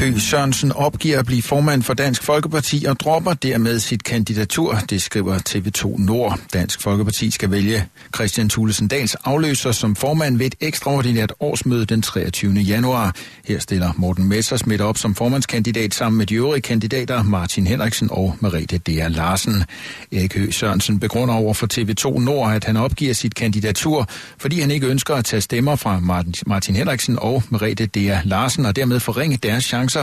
Høegh Sørensen opgiver at blive formand for Dansk Folkeparti og dropper dermed sit kandidatur, det skriver TV2 Nord. Dansk Folkeparti skal vælge Kristian Thulesen Dahls afløser som formand ved et ekstraordinært årsmøde den 23. januar. Her stiller Morten Messerschmidt op som formandskandidat sammen med de øvrige kandidater Martin Henriksen og Merete Dea Larsen. Erik Høegh Sørensen begrunder over for TV2 Nord, at han opgiver sit kandidatur, fordi han ikke ønsker at tage stemmer fra Martin Henriksen og Merete Dea Larsen og dermed forringe deres chancer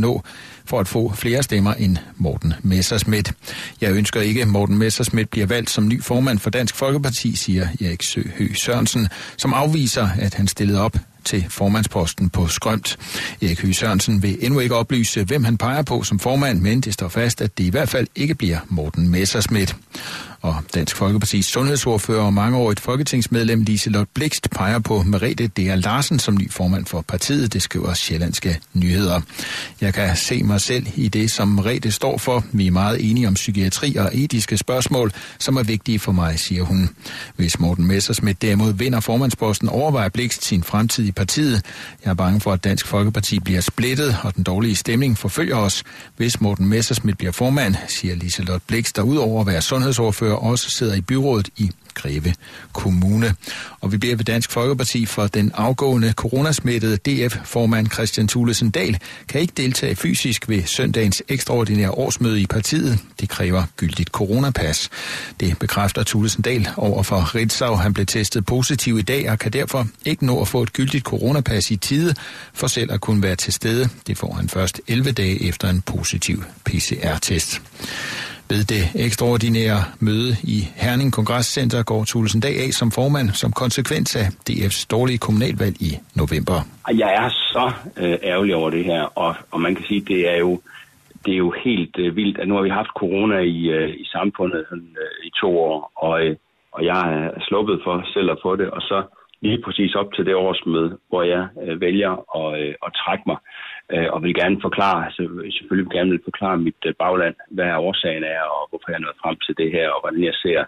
for at få flere stemmer end Morten Messerschmidt. Jeg ønsker ikke, at Morten Messerschmidt bliver valgt som ny formand for Dansk Folkeparti, siger Erik Høegh Sørensen, som afviser, at han stillede op til formandsposten på skrømt. Erik Høegh Sørensen vil endnu ikke oplyse, hvem han peger på som formand, men det står fast, at det i hvert fald ikke bliver Morten Messerschmidt. Og Dansk Folkepartis sundhedsordfører og mangeårigt folketingsmedlem Liselott Blixt peger på Merete Dea Larsen som ny formand for partiet, det skriver Sjællandske Nyheder. Jeg kan se mig selv i det, som Merete står for. Vi er meget enige om psykiatri og etiske spørgsmål, som er vigtige for mig, siger hun. Hvis Morten Messerschmidt derimod vinder formandsposten, overvejer Blixt sin fremtid i partiet. Jeg er bange for, at Dansk Folkeparti bliver splittet, og den dårlige stemning forfølger os. Hvis Morten Messerschmidt bliver formand, siger Liselott Blixt, der udover at være sundhedsordfører også sidder i byrådet i Greve Kommune. Og vi bliver ved Dansk Folkeparti for den afgående coronasmittede DF-formand Kristian Thulesen Dahl kan ikke deltage fysisk ved søndagens ekstraordinære årsmøde i partiet. Det kræver gyldigt coronapas. Det bekræfter Thulesen Dahl over for Ritzau. Han blev testet positiv i dag og kan derfor ikke nå at få et gyldigt coronapas i tide for selv at kunne være til stede. Det får han først 11 dage efter en positiv PCR-test. Ved det ekstraordinære møde i Herning Kongresscenter går Thulesen Dahl af som formand som konsekvens af DF's dårlige kommunalvalg i november. Jeg er så ærgerlig over det her, og man kan sige, det er jo helt vildt, at nu har vi haft corona i samfundet i 2 år, og jeg er sluppet for selv at få det, og så lige præcis op til det årsmøde, hvor jeg vælger at trække mig. Og vil gerne forklare mit bagland, hvad årsagen er, og hvorfor jeg er nået frem til det her, og hvordan jeg ser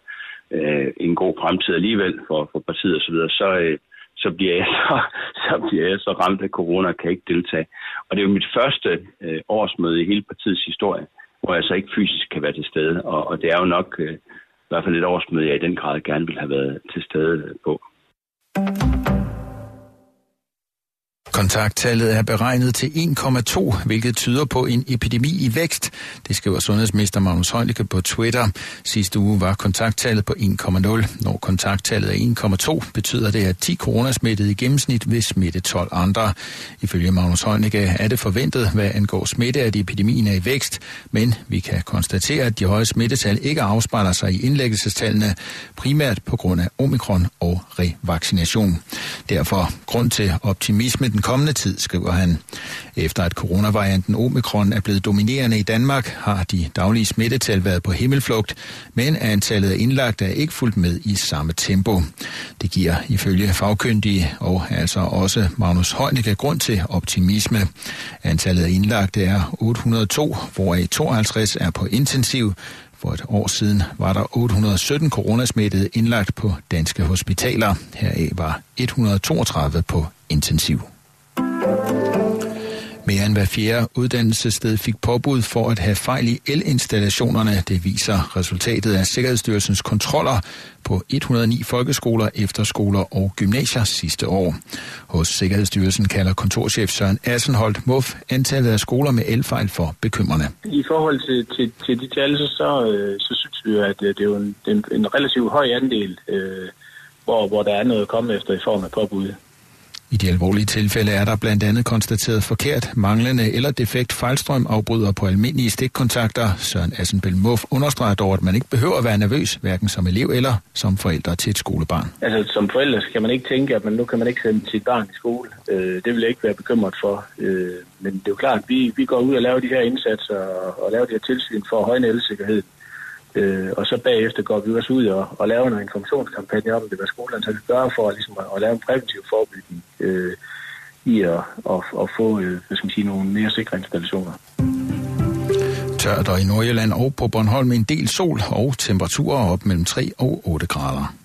en god fremtid alligevel for partiet osv., så bliver jeg så ramt af corona og kan ikke deltage. Og det er jo mit første årsmøde i hele partiets historie, hvor jeg så ikke fysisk kan være til stede, og det er jo nok i hvert fald et årsmøde, jeg i den grad gerne ville have været til stede på. Kontakttallet er beregnet til 1,2, hvilket tyder på en epidemi i vækst. Det skriver sundhedsminister Magnus Heunicke på Twitter. Sidste uge var kontakttallet på 1,0. Når kontakttallet er 1,2, betyder det, at 10 coronasmittede i gennemsnit vil smitte 12 andre. Ifølge Magnus Heunicke er det forventet, hvad angår smitte, at epidemien er i vækst, men vi kan konstatere, at de høje smittetal ikke afspejler sig i indlæggelsestallene, primært på grund af omikron og revaccination. Derfor grund til optimisme den kommende tid, skriver han. Efter at coronavarianten omikron er blevet dominerende i Danmark, har de daglige smittetal været på himmelflugt, men antallet af indlagte er ikke fulgt med i samme tempo. Det giver ifølge fagkyndige og altså også Magnus Heunicke grund til optimisme. Antallet af indlagte er 802, hvoraf 52 er på intensiv. For et år siden var der 817 coronasmittede indlagt på danske hospitaler. Heraf var 132 på intensiv. Mere end hver fjerde uddannelsessted fik påbud for at have fejl i elinstallationerne. Det viser resultatet af Sikkerhedsstyrelsens kontroller på 109 folkeskoler, efterskoler og gymnasier sidste år. Hos Sikkerhedsstyrelsen kalder kontorchef Søren Assenholt Muff antallet af skoler med elfejl for bekymrende. I forhold til de tal, så synes vi, at det er jo en relativt høj andel, hvor der er noget at komme efter i form af påbud. I de alvorlige tilfælde er der blandt andet konstateret forkert, manglende eller defekt fejlstrømafbryder på almindelige stikkontakter. Søren Assenholt Muff understreger dog, at man ikke behøver at være nervøs, hverken som elev eller som forælder til et skolebarn. Altså som forælder skal man ikke tænke, at nu kan man ikke sende sit barn i skole. Det vil jeg ikke være bekymret for. Men det er jo klart, at vi går ud og laver de her indsatser og laver de her tilsyn for at højne elsikkerheden. Og så bagefter går vi også ud og laver en informationskampagne om det, hvad skolerne kan gøre for ligesom at lave en præventiv forebygging i at få nogle mere sikre installationer. Tørt og i Nordjylland og på Bornholm en del sol og temperaturer op mellem 3 og 8 grader.